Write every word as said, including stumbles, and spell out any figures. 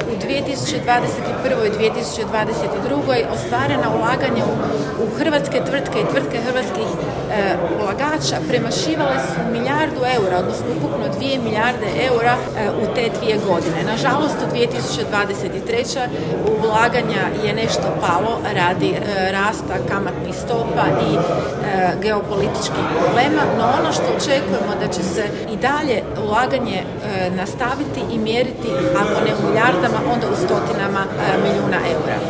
u dvije tisuće dvadeset prve. i dvije tisuće dvadeset druge. ostvarena ulaganja u, u hrvatske tvrtke i tvrtke hrvatskih e, ulagača premašivale su milijardu eura, odnosno ukupno dvije milijarde eura e, u te dvije godine. Nažalost, u dvije tisuće dvadeset treće. ulaganja je nešto palo radi e, rasta kamatnih stopa i e, geopolitičkih problema, no ono što očekujemo da će se i dalje ulaganje e, nastaviti i mjeriti, ako ne u milijardama, onda u stotinama e, milijuna eura.